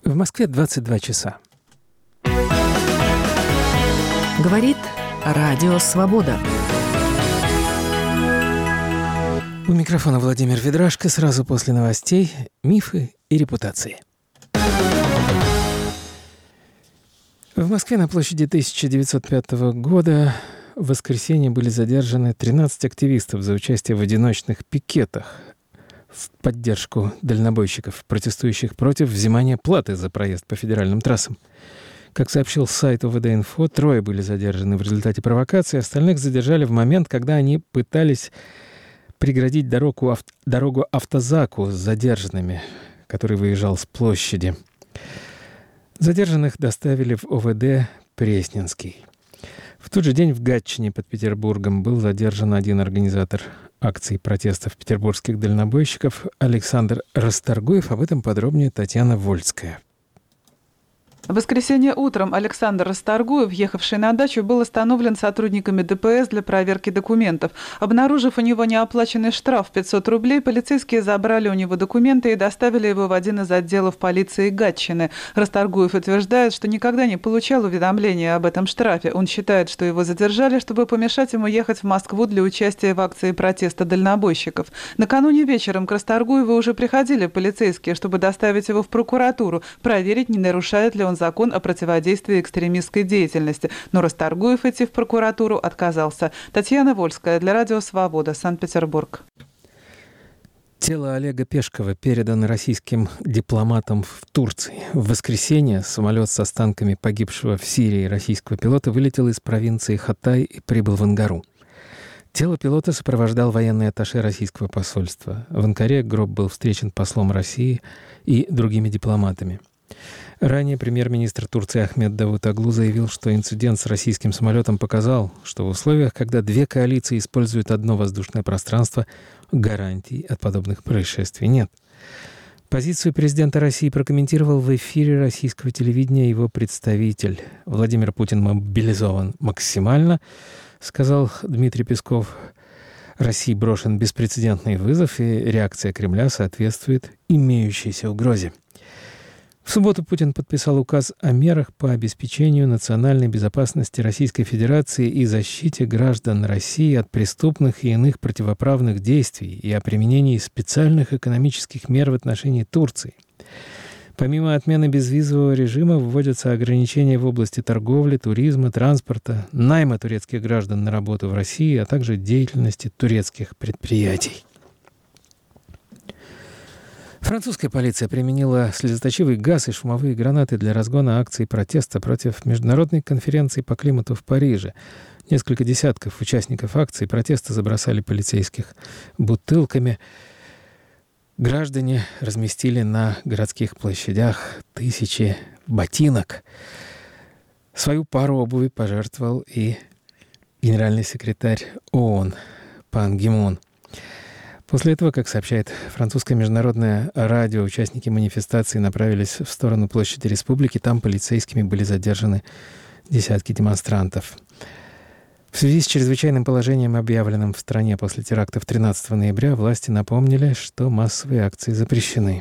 В Москве 22 часа. Говорит Радио Свобода. У микрофона Владимир Ведрашко. Сразу после новостей «Мифы и репутации». В Москве на площади 1905 года в воскресенье были задержаны 13 активистов за участие в одиночных пикетах в поддержку дальнобойщиков, протестующих против взимания платы за проезд по федеральным трассам. Как сообщил сайт ОВД-Инфо, 3 были задержаны в результате провокации, остальных задержали в момент, когда они пытались преградить дорогу автозаку с задержанными, который выезжал с площади. Задержанных доставили в ОВД Пресненский. В тот же день в Гатчине под Петербургом был задержан один организатор акций протестов петербургских дальнобойщиков Александр Расторгуев. Об этом подробнее Татьяна Вольская. В воскресенье утром Александр Расторгуев, ехавший на дачу, был остановлен сотрудниками ДПС для проверки документов. Обнаружив у него неоплаченный штраф в 500 рублей, полицейские забрали у него документы и доставили его в один из отделов полиции Гатчины. Расторгуев утверждает, что никогда не получал уведомления об этом штрафе. Он считает, что его задержали, чтобы помешать ему ехать в Москву для участия в акции протеста дальнобойщиков. Накануне вечером к Расторгуеву уже приходили полицейские, чтобы доставить его в прокуратуру, проверить, не нарушает ли он закон о противодействии экстремистской деятельности. Но Расторгуев идти в прокуратуру отказался. Татьяна Вольская для Радио Свобода, Санкт-Петербург. Тело Олега Пешкова передано российским дипломатам в Турции. В воскресенье самолет с останками погибшего в Сирии российского пилота вылетел из провинции Хатай и прибыл в Ангару. Тело пилота сопровождал военный атташе российского посольства. В Анкаре гроб был встречен послом России и другими дипломатами. Ранее премьер-министр Турции Ахмед Давутоглу заявил, что инцидент с российским самолетом показал, что в условиях, когда две коалиции используют одно воздушное пространство, гарантий от подобных происшествий нет. Позицию президента России прокомментировал в эфире российского телевидения его представитель. Владимир Путин мобилизован максимально, сказал Дмитрий Песков. России брошен беспрецедентный вызов, и реакция Кремля соответствует имеющейся угрозе. В субботу Путин подписал указ о мерах по обеспечению национальной безопасности Российской Федерации и защите граждан России от преступных и иных противоправных действий и о применении специальных экономических мер в отношении Турции. Помимо отмены безвизового режима вводятся ограничения в области торговли, туризма, транспорта, найма турецких граждан на работу в России, а также деятельности турецких предприятий. Французская полиция применила слезоточивый газ и шумовые гранаты для разгона акций протеста против международной конференции по климату в Париже. Несколько десятков участников акции протеста забросали полицейских бутылками. Граждане разместили на городских площадях тысячи ботинок. Свою пару обуви пожертвовал и генеральный секретарь ООН Пан Ги Мун. После этого, как сообщает французское международное радио, участники манифестации направились в сторону площади Республики. Там полицейскими были задержаны десятки демонстрантов. В связи с чрезвычайным положением, объявленным в стране после терактов 13 ноября, власти напомнили, что массовые акции запрещены.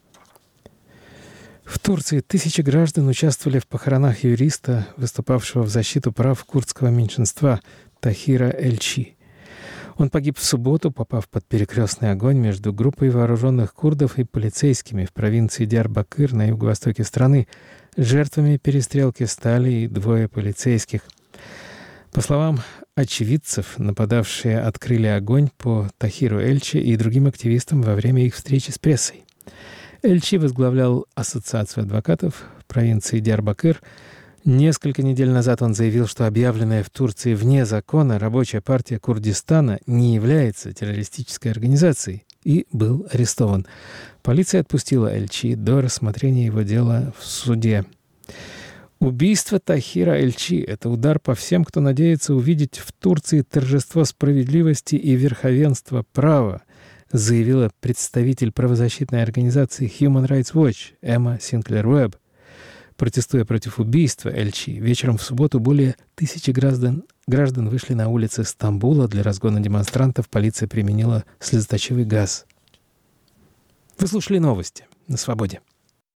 В Турции тысячи граждан участвовали в похоронах юриста, выступавшего в защиту прав курдского меньшинства Тахира Эльчи. Он погиб в субботу, попав под перекрестный огонь между группой вооруженных курдов и полицейскими в провинции Диарбакыр на юго-востоке страны. Жертвами перестрелки стали и 2 полицейских. По словам очевидцев, нападавшие открыли огонь по Тахиру Эльчи и другим активистам во время их встречи с прессой. Эльчи возглавлял Ассоциацию адвокатов в провинции Диарбакыр. Несколько недель назад он заявил, что объявленная в Турции вне закона Рабочая партия Курдистана не является террористической организацией и был арестован. Полиция отпустила Эльчи до рассмотрения его дела в суде. Убийство Тахира Эльчи – это удар по всем, кто надеется увидеть в Турции торжество справедливости и верховенства права, заявила представитель правозащитной организации Human Rights Watch Эмма Синклер-Уэбб. Протестуя против убийства Эльчи, вечером в субботу более 1000 граждан вышли на улицы Стамбула. Для разгона демонстрантов полиция применила слезоточивый газ. Вы слушали новости на «Свободе».